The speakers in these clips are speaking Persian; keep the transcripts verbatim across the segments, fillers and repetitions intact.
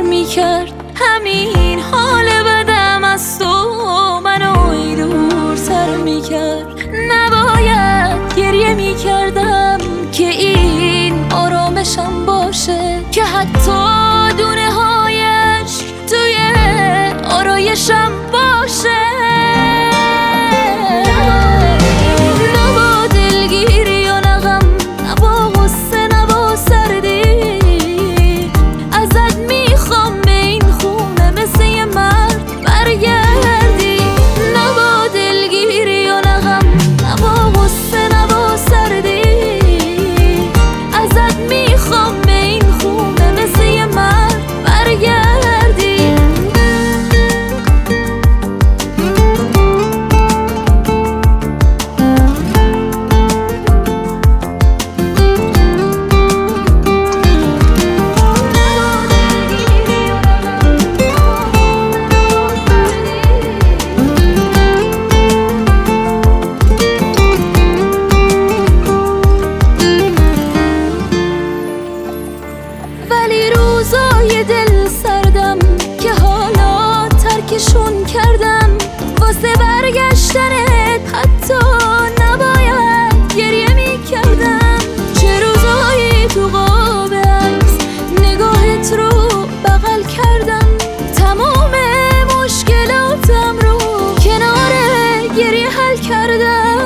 میکرد. همین حال بدم از تو منو دورتر میکرد. نباید گریه میکردم که این آرامشم باشه، که حتی دونه هایش توی آرایشم باشه. نبا دلگیری و نغم، نبا غصه، نبا سردی. ازت میخوام به این خونه مثل یه مرد برگردی. نبا دلگیری و نغم، نبا غصه، نبا سردی. ازت میخوام به این خونه مثل یه مرد برگردی. ولی روزای دل سردم که حالا ترکشون کردم، واسه برگشتنت حتی نباید گریه میکردم. چه روزایی تو قاب عکس نگاهت رو بغل کردم، تمام مشکلاتم رو کنار گریه حل کردم.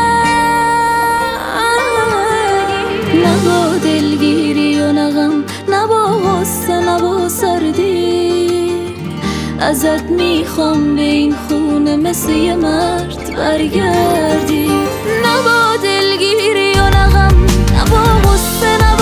نبا دلگیری و نغم، نبا غصه، نبا سردی. ازت میخوام به این خونه مثل یه مرد برگردی. نبا دلگیری و نغم، نبا غصه، نبا